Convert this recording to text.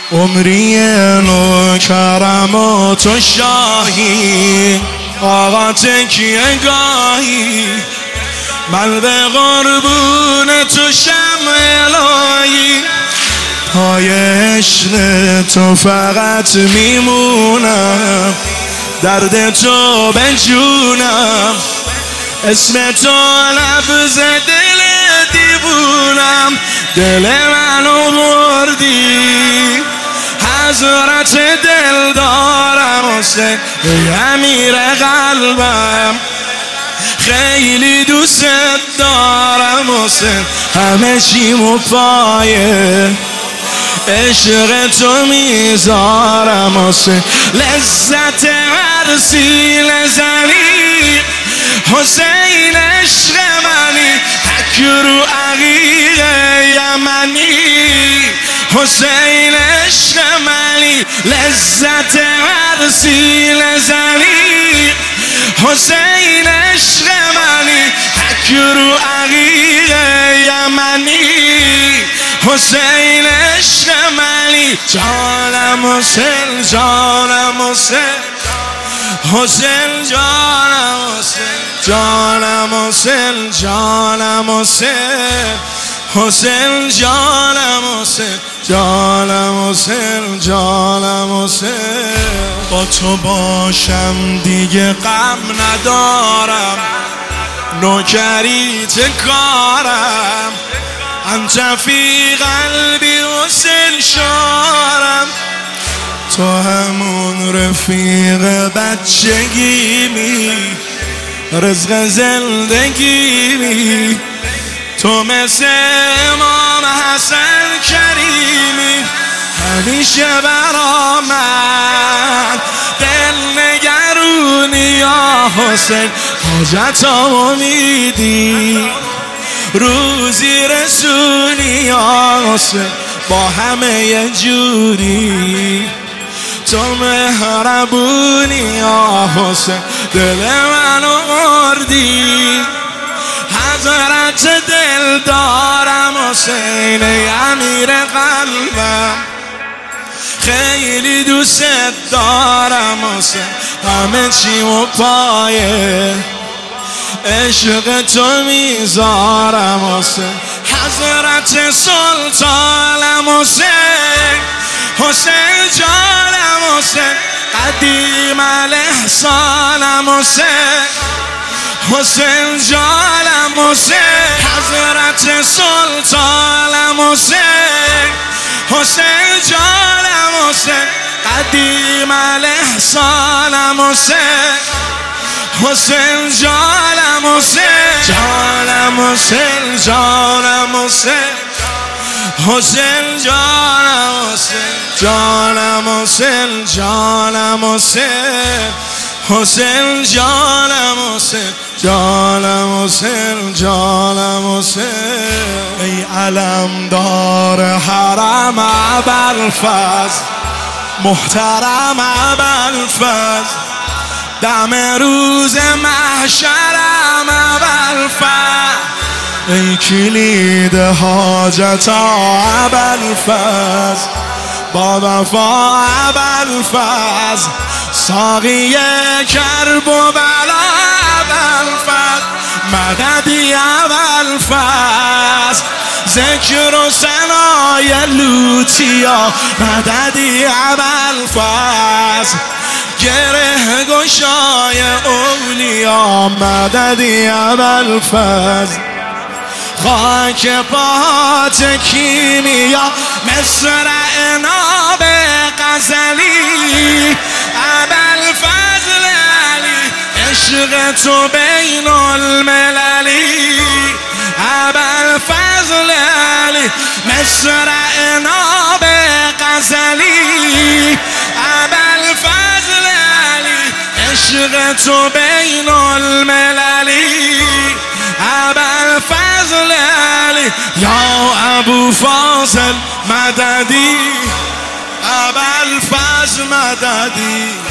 عمری نوکرم و تو شاهی، آقا تکیه گاهی، من به قربون تو شمع الهی، پای عشق تو فقط میمونم، درد تو به جونم، اسم تو لفظ دل دیوونم، دل منو بردی، حضرت دل دارم حسین ای امیر قلبم، خیلی دوست دارم حسین، همه چیمو پایه عشق تو میذارم حسین، لذت هر سیل زنی حسین عشق منی، حک رو عقیق یمنی حسین عشق منی، لذت هر سیل زنی حسین عشق منی، حک رو عقیق یمنی حسین عشق منی، جانم حسین جانم حسین، حسین جانم حسین جانم حسین جانم حسین، حسین جانم حسین جانم حسین جانم حسین، با تو باشم دیگه غم ندارم، نوکریت کارم، انت فی قلبی حسین شارم، تو همون رفیق بچگیمی، رزق زندگیمی، تو مثل امام حسن کریمی، همیشه برا من دل نگرونی یا حسین، حاجتامو میدی روزی رسونی یا حسین، با همه یه جوری تو مهربونی یا حسین، دل منو بردی، حضرت دل دارم حسین ای امیر قلبم، خیلی دوست دارم حسین، همه چیمو پایه عشق تو میذارم حسین، حضرت سلطانم حسین، حسین جانم حسین، قدیم الاحسانم حسین، حسین جانم حسین، حضرت سلطانم حسین، حسین جانم حسین، قدیم الاحسانم حسین، حسین جانم حسین جانم حسین جانم حسین، حسین جانم حسین جانم حسین جانم حسین، حسین جانم حسین جانم حسین جانم حسین، ای علمدار حرم ابوالفضل، محترم ابوالفضل، دم روز محشرم ابوالفضل، ای کلید حاجت ابوالفضل، با وفا ابوالفضل، ساقی کرب و بلا ابوالفضل، مددی ابوالفضل، ذکر و ثنای لوتیا، مددی ابوالفضل، گره گشای اولیا، مددی ابوالفضل، خاک پاهات کیمیا، مصرع ناب غزلی، ابوالفضل علی، عشق تو بین المللی، ابوالفضل علی، مصرع ناب غزلی، ابوالفضل علی، عشق تو بین المللی، ابوالفضل علی، یا ابو فاضل مددی، ابوالفضل مددی.